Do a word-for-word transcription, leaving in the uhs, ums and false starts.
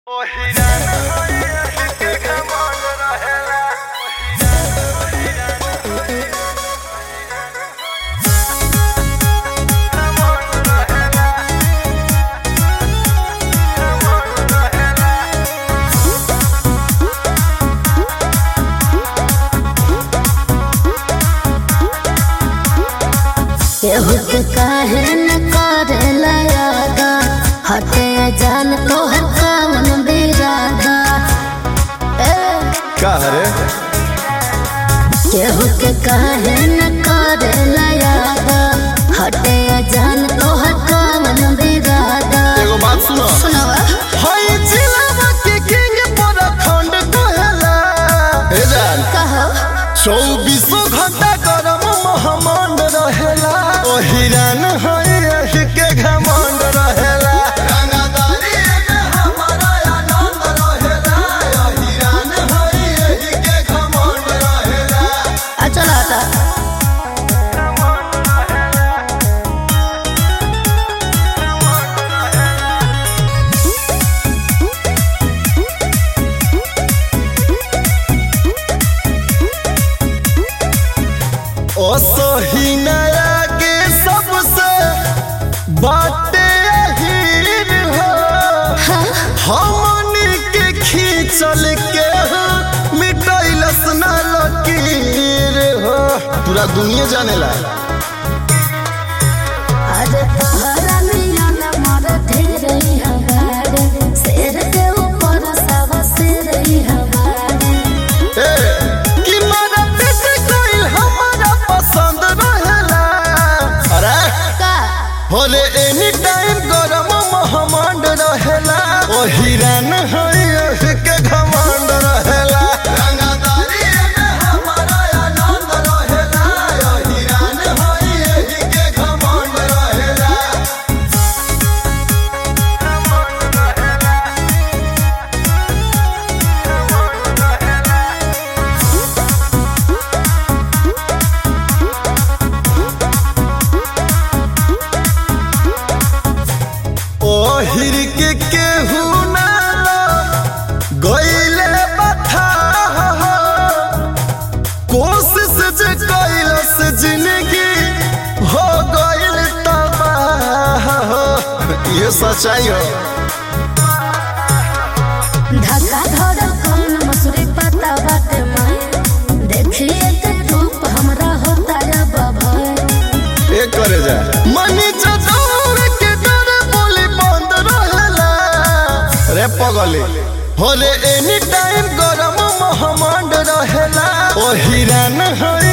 केहू के काहे न करेला यादा हटे जान तोहर कामन बिरादा का रे केहू के काहे न करेला यादा हटे जान तोहर कामन बिरादा। एगो बात सुनो सुनावा हई जिलावा के किंग पर खंड कहला ए जान कहो चौबीसों घंटा गरम महमंड रहेला ओ हिरन हई एही के घमंड रहेला रंगदारी में हमारा आनंद रहेला ओ हिरन हई एही के घमंड रहेला। आ चला हटा ओ सोहिनाया के सबसे बाटे अहीर हो हमनी के खींचल के मिटैलस ना लकीर हो पूरा दुनिया जानेला। अरे तोहरा मिलन मर धीरे हवारे शेर के ऊपर सब सिर हवारे ए कि मारा पेट कोई हमारा पसंद रहेला अरे का होले एनी टाइम गरम महमंड रहेला ओ हिरन हई एही के घमंड रहेला रंगदारी में हमारा आनंद रहेला ओ हिरन हई एही के घमंड रहेला। ओ हिर के केहू ना गइले बथा कोशिश जे कइलस जिंदगी हो गइल तबाह ये सच्चाई हो धक्का धड़ कौन मसूरी पता बाटे मैं देखिए ते रूप हमरा होता रे बाबा ए करे जा मनी चदौर के डर बोली बंद रहेला रे पगली होले एनी टाइम गरम महमंड रहेला ओ हिरन हई